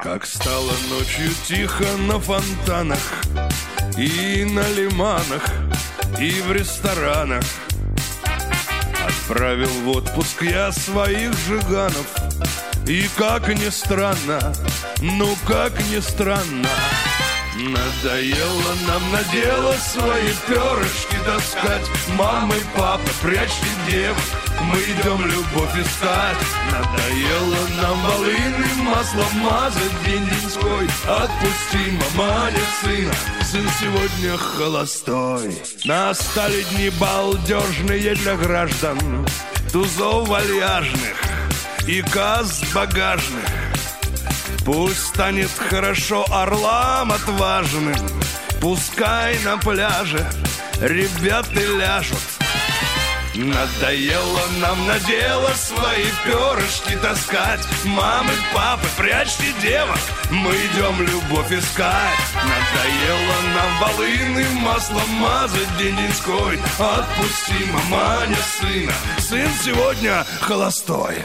Как стало ночью тихо на фонтанах и на лиманах, и в ресторанах. Отправил в отпуск я своих жиганов. И как ни странно, ну как ни странно, надоело нам на дело свои перышки таскать. Мамы, папа, прячьте девок, мы идем любовь искать. Надоело нам волыны маслом мазать день-деньской. Отпусти, маманя, сына, сын сегодня холостой. Настали дни балдежные для граждан, тузов вальяжных и каз багажных. Пусть станет хорошо орлам отважным, пускай на пляже ребята ляжут. Надоело нам на дело свои перышки таскать. Мамы, папы, прячьте девок, мы идем любовь искать. Надоело нам волыны маслом мазать день-деньской. Отпусти, маманя, сына, сын сегодня холостой.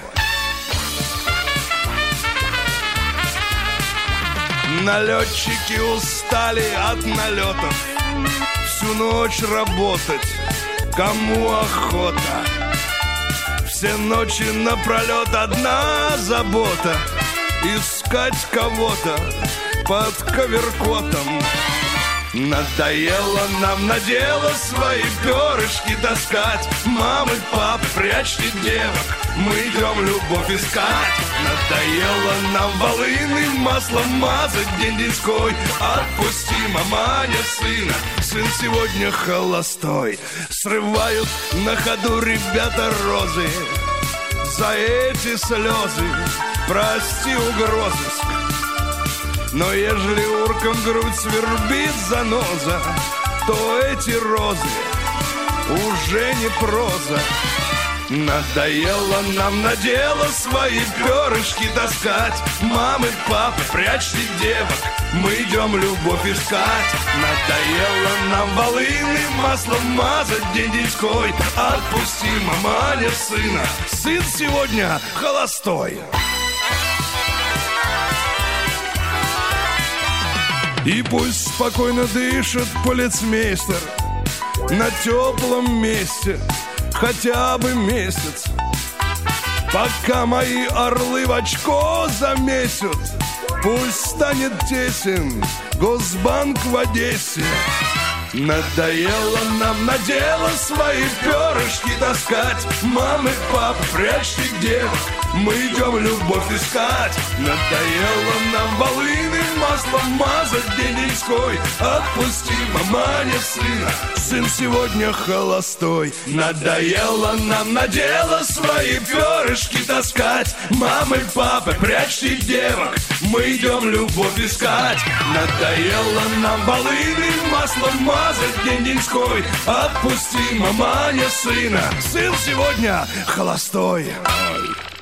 Налетчики устали от налетов, всю ночь работать, кому охота. Все ночи напролет одна забота — искать кого-то под коверкотом. Надоело нам на дело свои перышки таскать. Мамы, папы, прячьте девок, мы идем любовь искать. Надоело нам волыны маслом мазать день-деньской. Отпусти, маманя, сына, сын сегодня холостой. Срывают на ходу ребята розы, за эти слезы прости угрозыск. Но ежели уркам грудь свербит заноза, то эти розы уже не проза. Надоело нам на дело свои перышки таскать. Мамы, папы, прячьте девок, мы идем любовь искать. Надоело нам волыны маслом мазать день-деньской. Отпусти, маманя, сына, сын сегодня холостой. И пусть спокойно дышит полицмейстер на теплом месте хотя бы месяц, пока мои орлы в очко замесят. Пусть станет тесен Госбанк в Одессе. Надоело нам на дело свои перышки таскать. Мамы, папы, прячьте девок, мы идем любовь искать. Надоело нам волыны маслом мазать день-деньской. Отпусти, маманя, сына, сын сегодня холостой. Надоело нам на дело свои перышки таскать. Мамы, папы, прячьте девок, мы идем любовь искать. Надоело нам волыны маслом мазать день-деньской. Отпусти, маманя, сына, сын сегодня холостой.